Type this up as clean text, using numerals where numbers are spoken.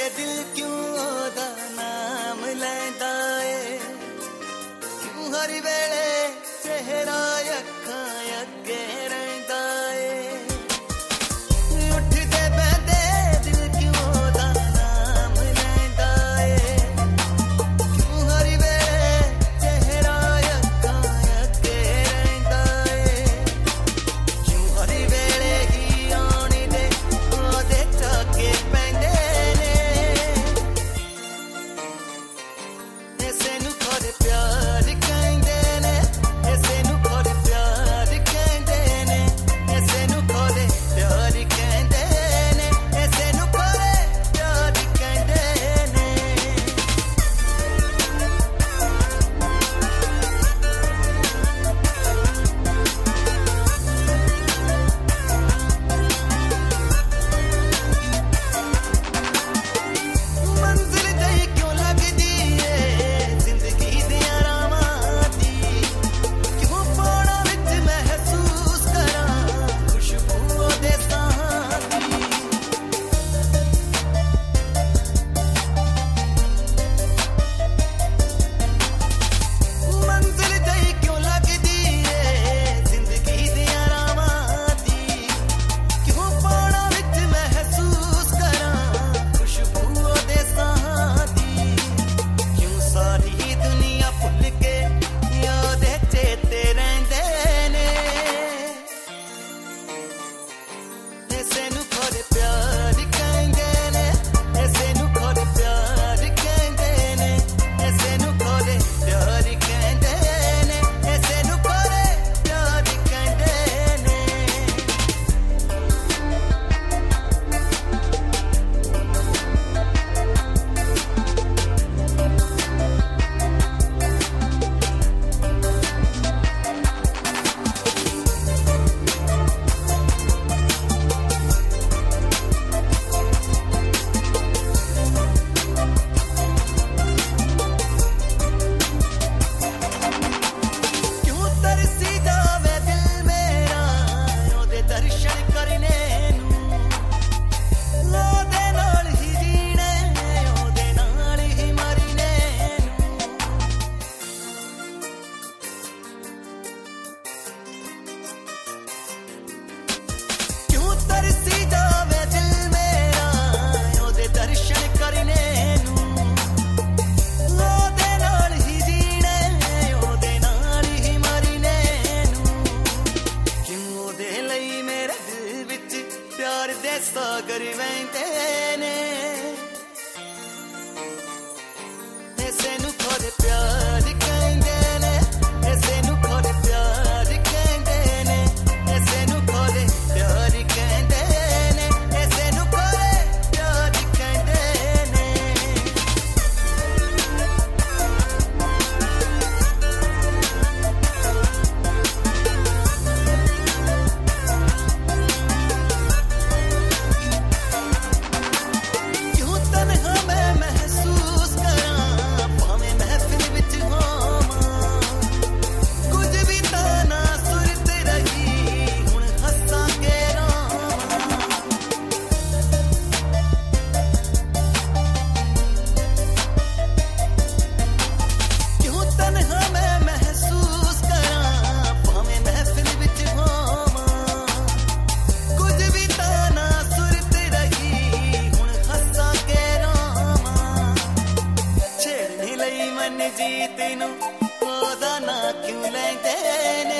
ते दिल क्यों ओदा नाम लैंदा ए क्यों हर वेले चेहरा अखां अगे रहिंदा ए उठदे बंदे दिल क्यों ओदा नाम लैंदा ए क्यों हर वेले चेहरा अखां अगे रहिंदा ए क्यों हर वेले ही आउणी दे ओदे चाके पैंदे ने ऐसे नू खोरे प्यार कहंदे ने ऐसे नू खोरे प्यार कहंदे ने ऐसे नू खोरे प्यार कहंदे ने ऐसे नू खोरे प्यार कहंदे ने मंजिल दई क्यों लगदी ए जिंदगी दियां रावां दी क्यों पाना विच महसूस करां खुशबू ओदे साहां दी मंजिल दई क्यों लगदी ए जिंदगी दियां रावां दी क्यों पाना विच महसूस करां खुशबू ओदे साहां दी क्यों सारी दुनिया भुल के ओदे चेते रहिंदे ने ऐसे नू खोरे प्यार कहंदे ने ऐसे नू खोरे प्यार कहंदे ने ऐसे नू खोरे प्यार कहंदे ने ऐसे नू खोरे प्यार कहंदे ने क्यों तरसी जावे दिल मेरा ओदे दर्शन करने नू ओदे नाल ही जीने ओदे नाल ही मरने क्यों तरसी जावे दिल मेरा ओदे दर्शन करने नू ओदे नाल ही जीने ओदे नाल ही मरने नू क्यों ओदे लई मेरे दिल विच प्यार दे सागर वहिंदे ने ऐसे नू खोरे प्यार कहंदे ने ऐसे नू खोरे प्यार कहंदे ने ऐसे नू खोरे प्यार कहंदे ने ऐसे नू खोरे प्यार कहंदे ने क्यों तन्हा मैं महसूस करां भावें महफिल विच होवां कुछ भी तां ना सुरत रही हुण हस्सां के रोवां क्यों तन्हा मैं महसूस करां भावें महफिल विच होवां कुछ भी तां ना सुरत रही हुण हस्सां के रोवां छेड़ने लई मन जीत नू ओदा ना क्यों लैंदे